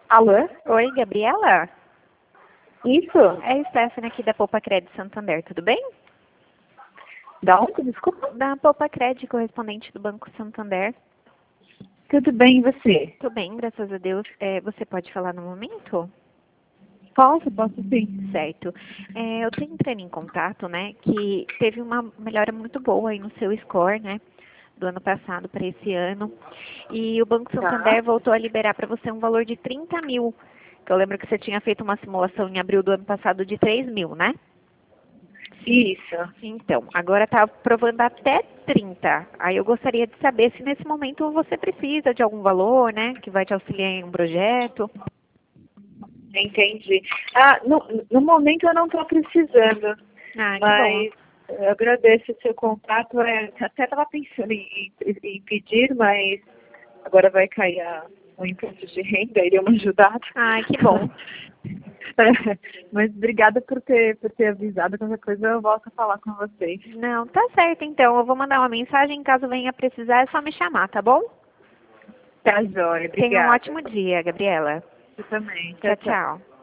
Alô? Oi, Gabriela? Isso? É a Stephanie aqui da Poupa Crédito Santander, tudo bem? Da onde? Desculpa. Da Poupa Crédito, correspondente do Banco Santander. Tudo bem, e você? Tudo bem, graças a Deus. Você pode falar no momento? Posso sim. Certo. Eu estou entrando em contato, né, que teve uma melhora muito boa aí no seu score, né, do ano passado para esse ano. E o Banco Tá. Santander voltou a liberar para você um valor de 30 mil. Que eu lembro que você tinha feito uma simulação em abril do ano passado de 3 mil, né? Isso. Então, agora está aprovando até 30. Aí eu gostaria de saber se nesse momento você precisa de algum valor, né, que vai te auxiliar em um projeto. Entendi. No momento eu não estou precisando, Ah, que bom. mas eu agradeço o seu contato. Até estava pensando em pedir, mas agora vai cair o imposto de renda, iria me ajudar. Ah, que bom. Mas obrigada por ter avisado. Qualquer coisa eu volto a falar com vocês. Não, tá certo então. Eu vou mandar uma mensagem, caso venha precisar, é só me chamar, tá bom? Tá, joia. Tenha um Obrigada. ótimo dia, Gabriela. Você também. Tchau, Tchau, tchau. tchau.